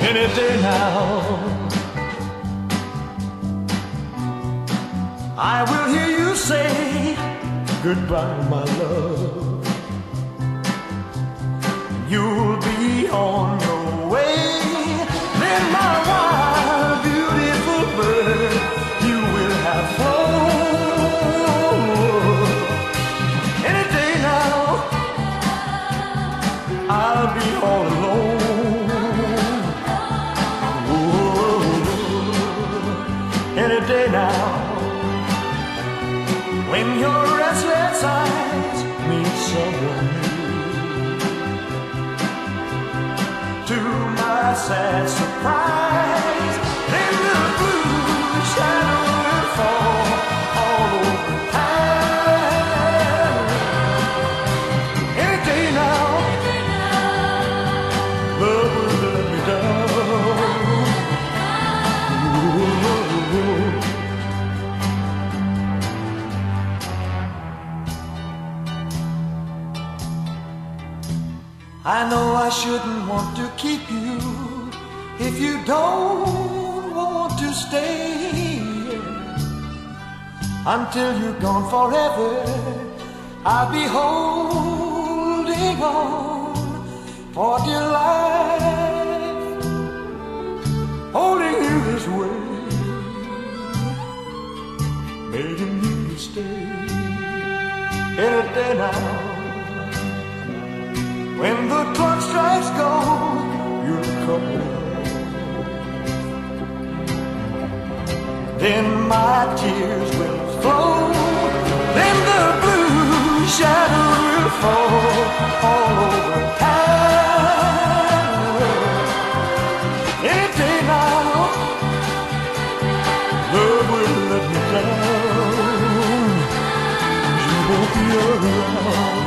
any day now. I will hear you say goodbye, my love. You'll be on your way. Then my wild, beautiful bird, you will have flown. Any day now, I'll be all alone. Whoa. Any day now, when your restless eyes meet someone new, to my sad surprise, then the blue shadow will fall all over town. Any day now, love will let me down. Ooh. I know I shouldn't want to keep you if you don't want to stay here. Until you're gone forever, I'll be holding on for dear life, holding you this way, begging you to stay. Any day now, when the clock strikes gold, you'll come home. Then my tears will flow. Then the blue shadow will fall all over town. Any day now, love will let me down. You won't be around.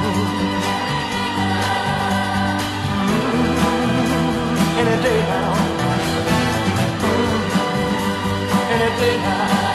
Any day now, any day now.